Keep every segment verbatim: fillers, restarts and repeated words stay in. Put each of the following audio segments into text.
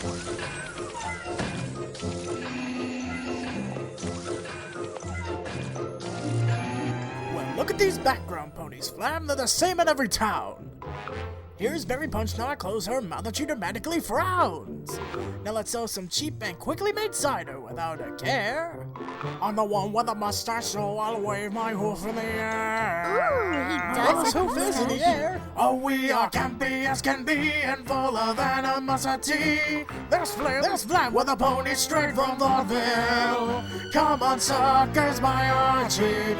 Well, look at these background ponies, Flam. They're the same in every town. Here's Berry Punch, now I close her mouth and she dramatically frowns. Now let's sell some cheap and quickly made cider without a care. I'm the one with a mustache, so I'll wave my hoof in the air. Ooh, he does Those have a hoof is in the mustache. air. Oh, we are campy as can be and full of animosity. There's Flam, there's Flam with a pony straight from Vaudeville. Come on, suckers, my Archie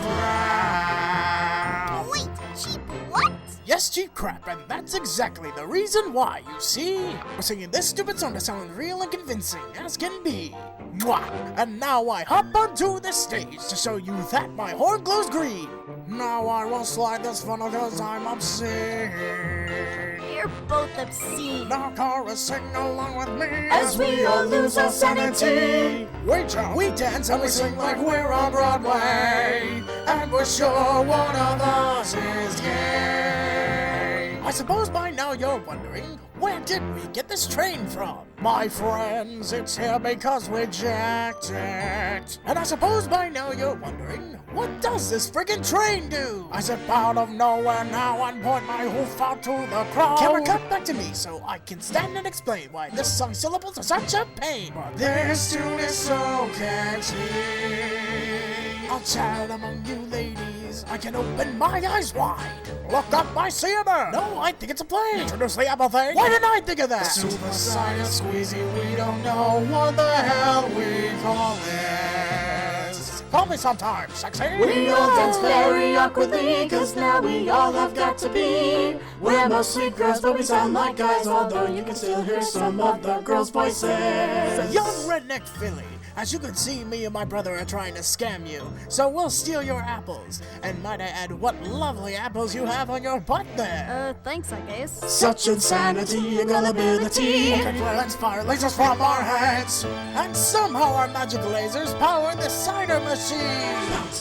Brown. Wait, cheap what? Yes, cheap crap, and that's exactly the reason why, you see. We're singing this stupid song to sound real and convincing as can be. Mwah! And now I hop onto the stage to show you that my horn glows green. Now I will slide this funnel cause I'm obscene. You're both obscene. Now chorus, sing along with me As we all lose our sanity. We jump, we dance, and we sing like we're on Broadway. And we're sure one of us is gay. I suppose by now you're wondering, where did we get this train from? My friends, it's here because we jacked it. And I suppose by now you're wondering, what does this friggin' train do? I zip out of nowhere now and point my hoof out to the crowd. Camera cut back to me so I can stand and explain why this song's syllables are such a pain. But this tune is so catchy. I'll chat among you ladies. I can open my eyes wide. Look up, I see a bird. No, I think it's a plane. Introduce the apple thing. Why didn't I think of that? Super science squeezy, we don't know what the hell we call this. Call me sometime, sexy. We all dance very awkwardly, cause now we all have got to be. We're mostly girls, but we sound like guys, although you can still hear some of the girls' voices. Young redneck Philly. As you can see, me and my brother are trying to scam you, so we'll steal your apples. And might I add, what lovely apples you have on your butt there. Uh, thanks, I guess. Such insanity and gullibility. Okay, well, let's fire lasers from our heads. And somehow our magic lasers power the cider machine.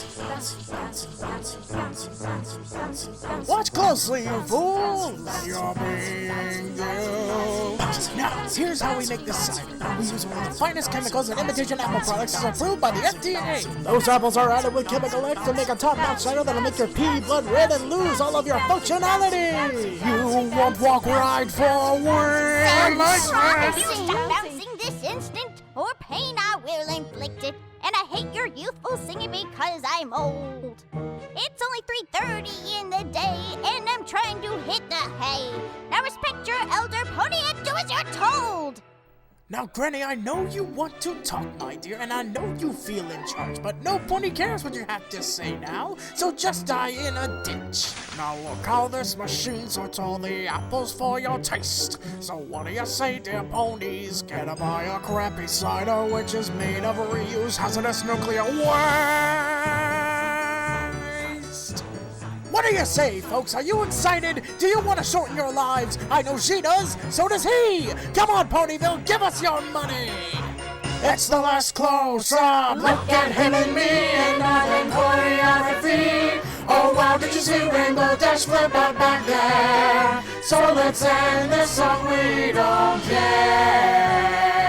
Watch closely, you fools. You're being duped. Now, here's how we make this cider. We use one of the finest chemicals and imitation apple products as approved by the F D A. Those apples are added with Chemical X to make a top-notch cider that'll make your pea blood red and lose all of your functionality. You won't walk right forward. Stop bouncing this instant, or pain I will inflict it. And I hate your youthful singing because I'm old. It's only three thirty in the day, and I'm trying to hit the hay. Now respect your elder pony and do as you're told. Now, Granny, I know you want to talk, my dear, and I know you feel in charge, but no pony cares what you have to say now, so just die in a ditch. Now look how this machine sorts all the apples for your taste. So what do you say, dear ponies? Get a buy a crappy cider which is made of reuse hazardous nuclear waste. What do you say, folks? Are you excited? Do you want to shorten your lives? I know she does. So does he. Come on, Ponyville, give us your money. It's the last close-up. Look at him and me and not in choreography. Oh wow, did you see Rainbow Dash flip out back there? So let's end this song, we don't care.